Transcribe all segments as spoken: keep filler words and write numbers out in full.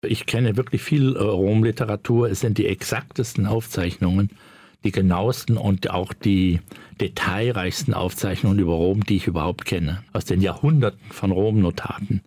Ich kenne wirklich viel äh, Rom-Literatur. Es sind die exaktesten Aufzeichnungen, die genauesten und auch die detailreichsten Aufzeichnungen über Rom, die ich überhaupt kenne. Aus den Jahrhunderten von Rom-Notaten.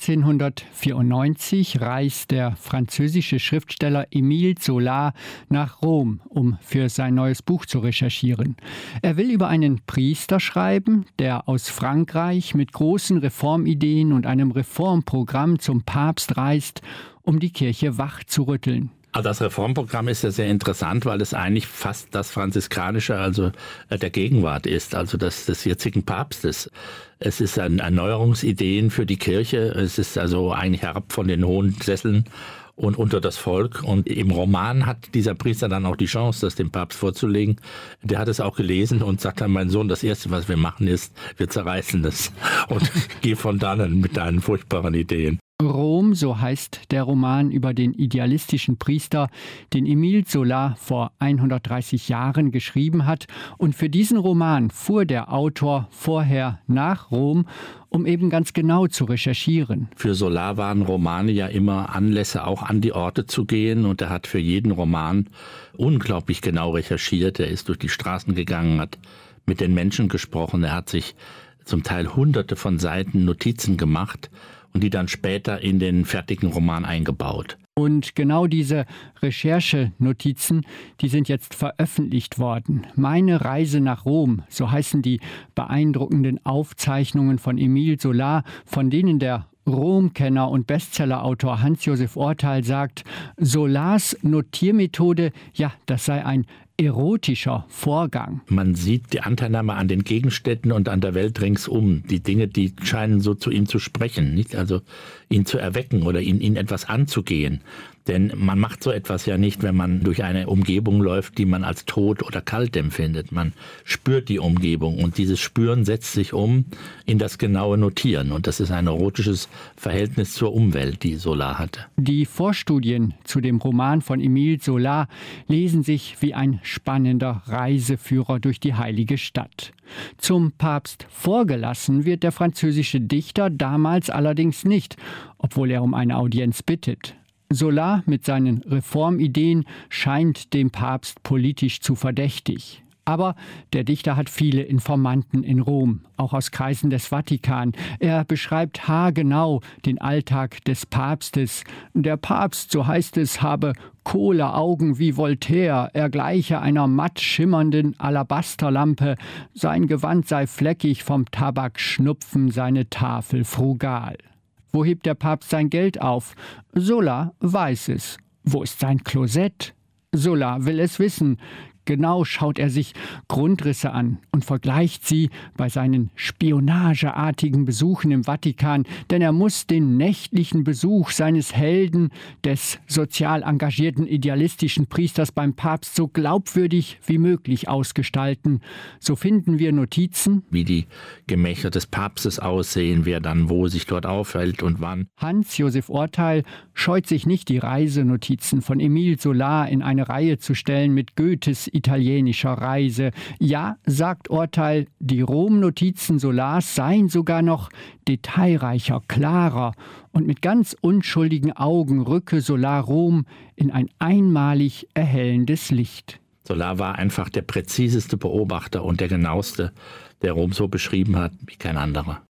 achtzehnhundertvierundneunzig reist der französische Schriftsteller Émile Zola nach Rom, um für sein neues Buch zu recherchieren. Er will über einen Priester schreiben, der aus Frankreich mit großen Reformideen und einem Reformprogramm zum Papst reist, um die Kirche wach zu rütteln. Also das Reformprogramm ist ja sehr interessant, weil es eigentlich fast das Franziskanische, also der Gegenwart ist, also das des jetzigen Papstes. Es ist ein Erneuerungsideen für die Kirche, es ist also eigentlich herab von den hohen Sesseln und unter das Volk. Und im Roman hat dieser Priester dann auch die Chance, das dem Papst vorzulegen. Der hat es auch gelesen und sagt dann, mein Sohn, das Erste, was wir machen ist, wir zerreißen das und geh von dannen mit deinen furchtbaren Ideen. Rom, so heißt der Roman über den idealistischen Priester, den Émile Zola vor hundertdreißig Jahren geschrieben hat. Und für diesen Roman fuhr der Autor vorher nach Rom, um eben ganz genau zu recherchieren. Für Zola waren Romane ja immer Anlässe, auch an die Orte zu gehen. Und er hat für jeden Roman unglaublich genau recherchiert. Er ist durch die Straßen gegangen, hat mit den Menschen gesprochen. Er hat sich zum Teil hunderte von Seiten Notizen gemacht und die dann später in den fertigen Roman eingebaut. Und genau diese Recherchenotizen, die sind jetzt veröffentlicht worden. Meine Reise nach Rom, so heißen die beeindruckenden Aufzeichnungen von Émile Zola, von denen der Rom-Kenner und Bestsellerautor Hans-Josef Orteil sagt, Zolas Notiermethode, ja, das sei ein erotischer Vorgang. Man sieht die Anteilnahme an den Gegenständen und an der Welt ringsum. Die Dinge, die scheinen so zu ihm zu sprechen, nicht? Also ihn zu erwecken oder ihn, ihn etwas anzugehen. Denn man macht so etwas ja nicht, wenn man durch eine Umgebung läuft, die man als tot oder kalt empfindet. Man spürt die Umgebung und dieses Spüren setzt sich um in das genaue Notieren. Und das ist ein erotisches Verhältnis zur Umwelt, die Zola hatte. Die Vorstudien zu dem Roman von Émile Zola lesen sich wie ein spannender Reiseführer durch die heilige Stadt. Zum Papst vorgelassen wird der französische Dichter damals allerdings nicht, obwohl er um eine Audienz bittet. Zola mit seinen Reformideen scheint dem Papst politisch zu verdächtig. Aber der Dichter hat viele Informanten in Rom, auch aus Kreisen des Vatikan. Er beschreibt haargenau den Alltag des Papstes. Der Papst, so heißt es, habe Kohleaugen wie Voltaire, er gleiche einer matt schimmernden Alabasterlampe, sein Gewand sei fleckig vom Tabakschnupfen, seine Tafel frugal. Wo hebt der Papst sein Geld auf? Zola weiß es. Wo ist sein Klosett? Zola will es wissen. Genau schaut er sich Grundrisse an und vergleicht sie bei seinen spionageartigen Besuchen im Vatikan, denn er muss den nächtlichen Besuch seines Helden, des sozial engagierten idealistischen Priesters beim Papst, so glaubwürdig wie möglich ausgestalten. So finden wir Notizen, wie die Gemächer des Papstes aussehen, wer dann wo sich dort aufhält und wann. Hans-Josef Orteil scheut sich nicht, die Reisenotizen von Émile Zola in eine Reihe zu stellen mit Goethes italienischer Reise. Ja, sagt Orteil, die Rom-Notizen Zolas seien sogar noch detailreicher, klarer und mit ganz unschuldigen Augen rücke Zola Rom in ein einmalig erhellendes Licht. Zola war einfach der präziseste Beobachter und der genaueste, der Rom so beschrieben hat wie kein anderer.